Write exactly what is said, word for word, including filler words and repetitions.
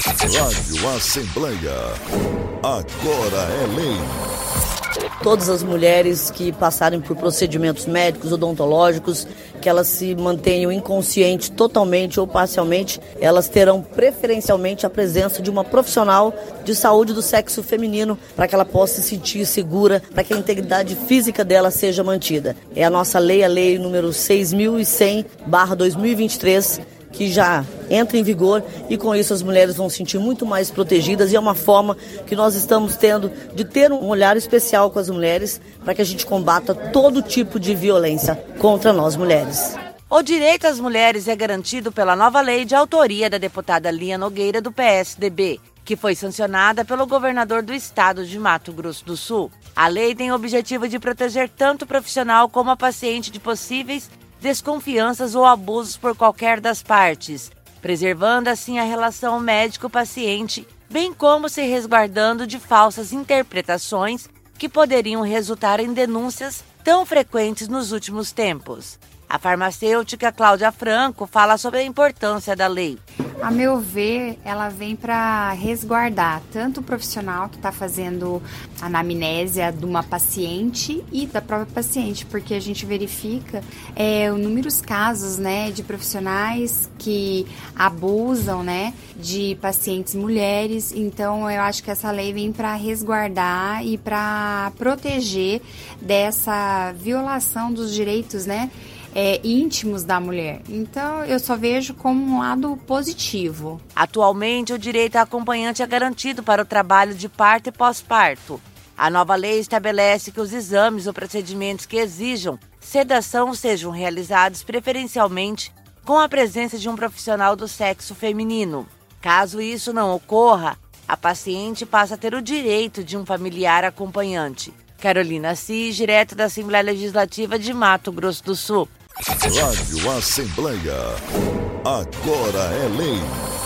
Rádio Assembleia. Agora é lei. Todas as mulheres que passarem por procedimentos médicos, odontológicos, que elas se mantenham inconscientes totalmente ou parcialmente, elas terão preferencialmente a presença de uma profissional de saúde do sexo feminino para que ela possa se sentir segura, para que a integridade física dela seja mantida. É a nossa lei, a lei número seis mil e cem barra dois mil e vinte e três, que já entra em vigor e com isso as mulheres vão se sentir muito mais protegidas e é uma forma que nós estamos tendo de ter um olhar especial com as mulheres para que a gente combata todo tipo de violência contra nós mulheres. O direito às mulheres é garantido pela nova lei de autoria da deputada Lia Nogueira do P S D B, que foi sancionada pelo governador do estado de Mato Grosso do Sul. A lei tem o objetivo de proteger tanto o profissional como a paciente de possíveis desconfianças ou abusos por qualquer das partes, preservando assim a relação médico-paciente, bem como se resguardando de falsas interpretações que poderiam resultar em denúncias tão frequentes nos últimos tempos. A farmacêutica Cláudia Franco fala sobre a importância da lei. A meu ver, ela vem para resguardar tanto o profissional que está fazendo a anamnésia de uma paciente e da própria paciente, porque a gente verifica é, inúmeros casos, né, de profissionais que abusam, né, de pacientes mulheres. Então, eu acho que essa lei vem para resguardar e para proteger dessa violação dos direitos, né, É, íntimos da mulher. Então, eu só vejo como um lado positivo. Atualmente, o direito à acompanhante é garantido para o trabalho de parto e pós-parto. A nova lei estabelece que os exames ou procedimentos que exijam sedação sejam realizados preferencialmente com a presença de um profissional do sexo feminino. Caso isso não ocorra, a paciente passa a ter o direito de um familiar acompanhante. Carolina Assis, direto da Assembleia Legislativa de Mato Grosso do Sul. Rádio Assembleia. Agora é lei.